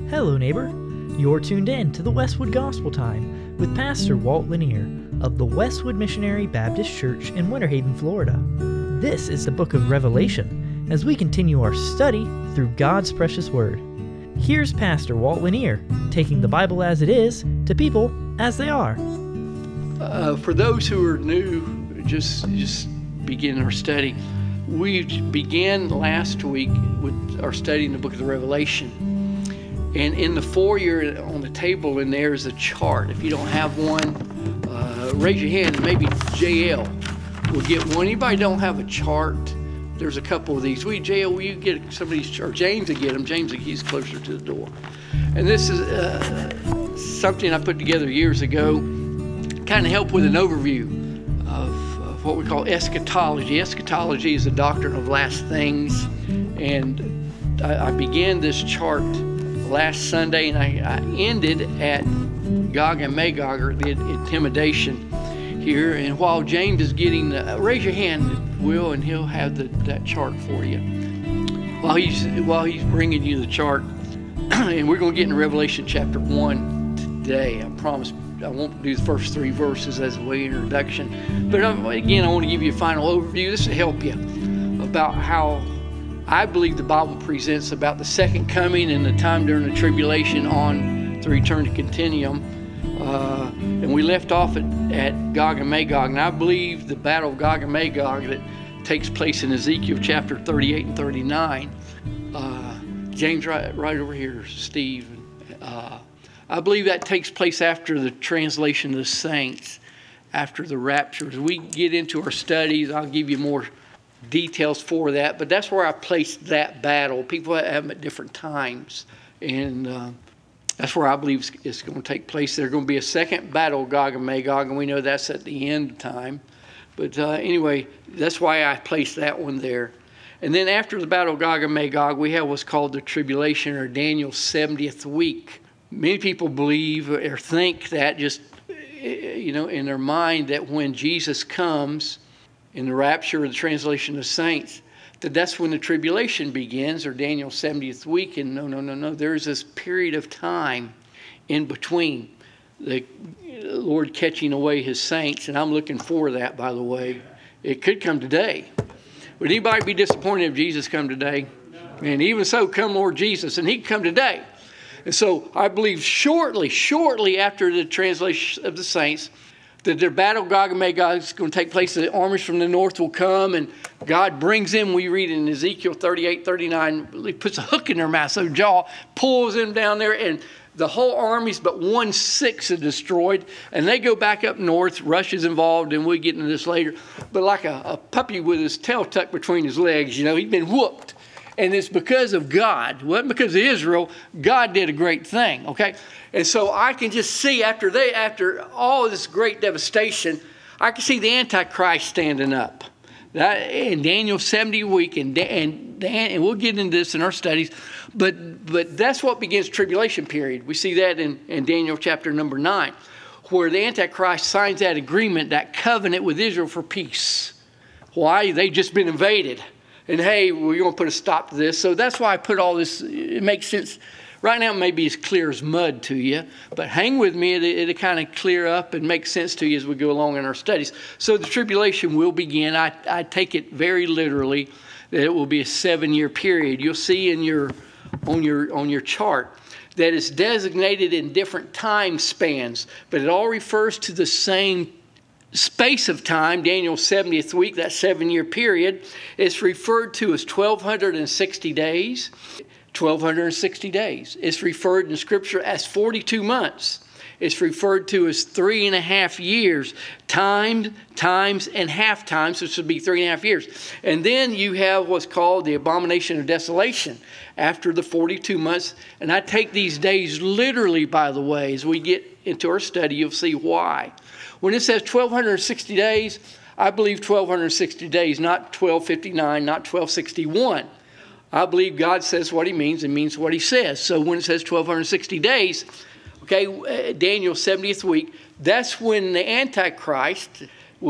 Hello, neighbor. You're tuned in to the Westwood Gospel Time with Pastor Walt Lanier of the Westwood Missionary Baptist Church in Winter Haven, Florida. This is the book of Revelation as we continue our study through God's precious Word. Here's Pastor Walt Lanier taking the Bible as it is to people as they are. For those who are new, just beginning our study, we began last week with our study in the book of the Revelation. And in the foyer on the table in there is a chart. If you don't have one, raise your hand and maybe JL will get one. Anybody don't have a chart? There's a couple of these. JL, will you get some of these? Or James will get them. James, he's closer to the door. And this is something I put together years ago, kind of help with an overview of what we call eschatology. Eschatology is the doctrine of last things. And I began this chart last Sunday, and I ended at Gog and Magog, or the intimidation here. And while James is getting, raise your hand, Will, and he'll have that chart for you. While he's bringing you the chart, and we're going to get into Revelation chapter 1 today. I promise I won't do the first 3 verses as a way introduction. But again, I want to give you a final overview. This will help you about how I believe the Bible presents about the second coming and the time during the tribulation on through eternity continuum. And we left off at Gog and Magog. And I believe the battle of Gog and Magog that takes place in Ezekiel chapter 38 and 39. James, right over here, Steve. I believe that takes place after the translation of the saints, after the rapture. As we get into our studies, I'll give you more details for that, but that's where I placed that battle. People have them at different times, and that's where I believe it's going to take place. There's going to be a second battle of Gog and Magog, and we know that's at the end of time. But anyway, that's why I placed that one there. And then after the battle of Gog and Magog, we have what's called the tribulation, or Daniel's 70th week. Many people believe or think that just, in their mind, that when Jesus comes in the rapture or the translation of saints, that's when the tribulation begins, or Daniel's 70th week. And no. There's this period of time in between the Lord catching away his saints. And I'm looking for that, by the way. It could come today. Would anybody be disappointed if Jesus come today? And even so, come Lord Jesus, and he can come today. And so I believe shortly after the translation of the saints, that their battle, Gog and Magog, is going to take place. The armies from the north will come, and God brings them. We read in Ezekiel 38, 39, he puts a hook in their mouth, so jaw pulls them down there, and the whole armies but 1/6 are destroyed, and they go back up north. Russia's involved, and we'll get into this later. But like a puppy with his tail tucked between his legs, he'd been whooped. And it's because of God. It wasn't because of Israel. God did a great thing, okay? And so I can just see after all of this great devastation, I can see the Antichrist standing up. That in Daniel's 70 week, and we'll get into this in our studies, but that's what begins tribulation period. We see that in Daniel chapter number 9, where the Antichrist signs that agreement, that covenant with Israel for peace. Why? They've just been invaded. And hey, we're going to put a stop to this. So that's why I put all this. It makes sense. Right now it may be as clear as mud to you, but hang with me. It'll kind of clear up and make sense to you as we go along in our studies. So the tribulation will begin. I take it very literally that it will be a 7-year period. You'll see on your chart that it's designated in different time spans, but it all refers to the same space of time. Daniel's 70th week, that 7-year period, is referred to as 1,260 days. 1,260 days. It's referred in Scripture as 42 months. It's referred to as 3.5 years, times, and half times, which would be 3.5 years. And then you have what's called the abomination of desolation after the 42 months. And I take these days literally, by the way. As we get into our study, you'll see why. When it says 1,260 days, I believe 1,260 days, not 1,259, not 1,261. I believe God says what he means and means what he says. So when it says 1,260 days, okay, Daniel's 70th week, that's when the Antichrist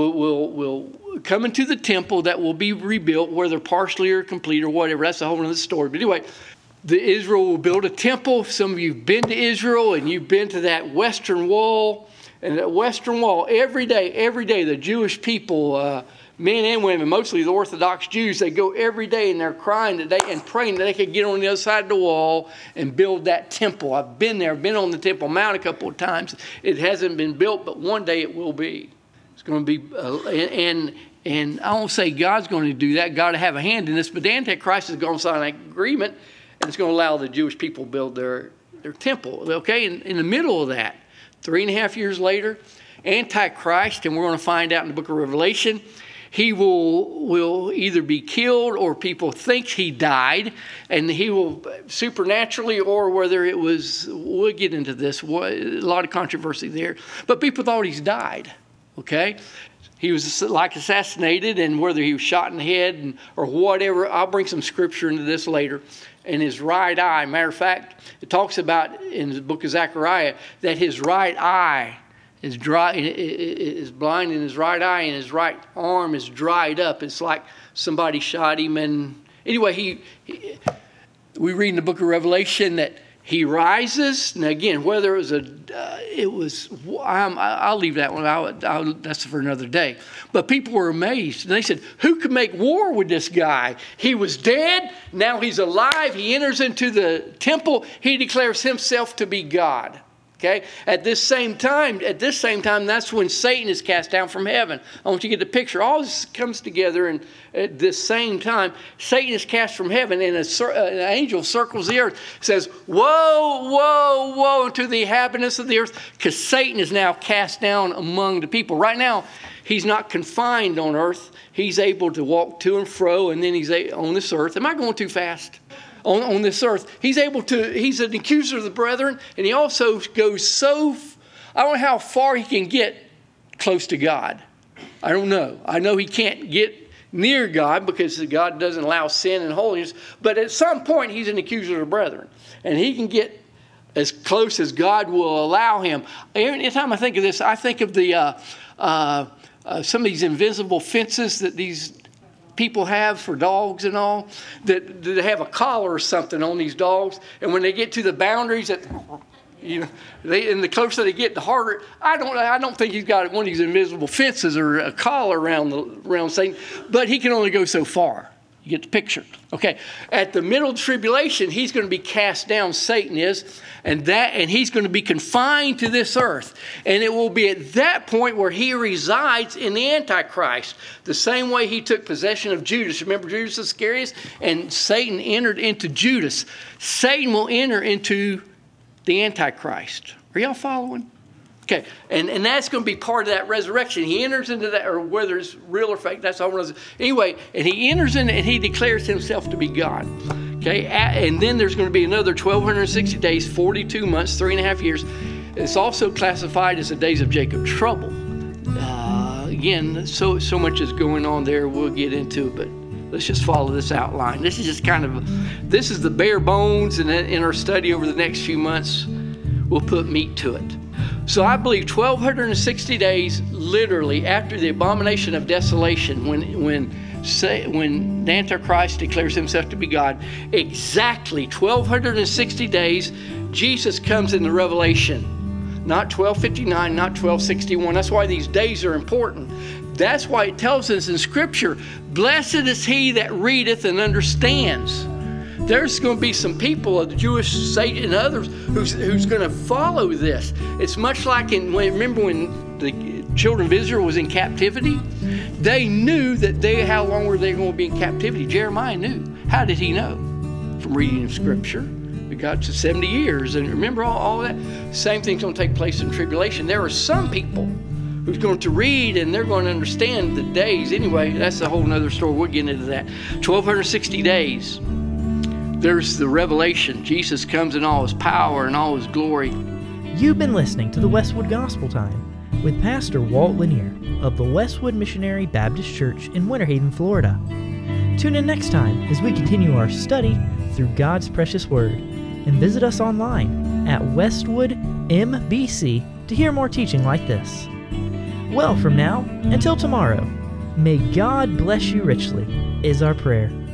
will come into the temple that will be rebuilt, whether partially or complete or whatever. That's a whole other story. But anyway, Israel will build a temple. Some of you have been to Israel and you've been to that Western Wall. And that Western Wall, every day, the Jewish people, men and women, mostly the Orthodox Jews, they go every day and they're crying today and praying that they could get on the other side of the wall and build that temple. I've been there, been on the Temple Mount a couple of times. It hasn't been built, but one day it will be. It's going to be, and I won't say God's going to do that. God will have a hand in this, but the Antichrist is going to sign an agreement, and it's going to allow the Jewish people to build their temple. Okay, in the middle of that, 3.5 years later, Antichrist, and we're going to find out in the book of Revelation, he will either be killed or people think he died, and he will supernaturally, or whether it was, we'll get into this, a lot of controversy there, but people thought he's died, okay? He was like assassinated, and whether he was shot in the head or whatever, I'll bring some scripture into this later. And his right eye, matter of fact, it talks about in the book of Zechariah that his right eye is dry, is blind in his right eye, and his right arm is dried up. It's like somebody shot him. And anyway, we read in the book of Revelation that he rises. Now again, whether it was I'll leave that one. That's for another day. But people were amazed, and they said, "Who could make war with this guy? He was dead. Now he's alive. He enters into the temple. He declares himself to be God." Okay. At this same time, that's when Satan is cast down from heaven. I want you to get the picture. All this comes together, and at this same time, Satan is cast from heaven, and an angel circles the earth, says, "Woe, woe, woe to the inhabitants of the earth," because Satan is now cast down among the people. Right now, he's not confined on earth. He's able to walk to and fro, and then he's on this earth. Am I going too fast? On this earth, he's an accuser of the brethren, and he also goes I don't know how far he can get close to God. I don't know. I know he can't get near God because God doesn't allow sin and holiness, but at some point he's an accuser of the brethren, and he can get as close as God will allow him. Every time I think of this, I think of some of these invisible fences that these people have for dogs and all, that they have a collar or something on these dogs, and when they get to the boundaries, and the closer they get, the harder. I don't think he's got one of these invisible fences or a collar around Satan, but he can only go so far. You get the picture. Okay. At the middle tribulation, he's going to be cast down, Satan is, and he's going to be confined to this earth. And it will be at that point where he resides in the Antichrist. The same way he took possession of Judas. Remember Judas Iscariot? And Satan entered into Judas. Satan will enter into the Antichrist. Are y'all following? Okay, and that's going to be part of that resurrection. He enters into that, or whether it's real or fake, that's all. Anyway, and he enters in and he declares himself to be God. Okay, and then there's going to be another 1,260 days, 42 months, 3.5 years. It's also classified as the days of Jacob's trouble. Again, so much is going on there. We'll get into it, but let's just follow this outline. This is just this is the bare bones, and in our study over the next few months, we'll put meat to it. So I believe 1,260 days, literally, after the abomination of desolation, when the Antichrist declares himself to be God, exactly 1,260 days, Jesus comes in the Revelation. Not 1259, not 1261. That's why these days are important. That's why it tells us in Scripture, blessed is he that readeth and understands. There's going to be some people of the Jewish Satan and others who's going to follow this. It's much like remember when the children of Israel was in captivity? They knew that how long were they going to be in captivity? Jeremiah knew. How did he know? From reading of Scripture. We got to 70 years, and remember all that? Same thing's going to take place in tribulation. There are some people who's going to read, and they're going to understand the days. Anyway, that's a whole nother story. We'll get into that. 1,260 days. There's the revelation. Jesus comes in all his power and all his glory. You've been listening to the Westwood Gospel Time with Pastor Walt Lanier of the Westwood Missionary Baptist Church in Winter Haven, Florida. Tune in next time as we continue our study through God's precious Word, and visit us online at Westwood MBC to hear more teaching like this. Well, from now until tomorrow, may God bless you richly is our prayer.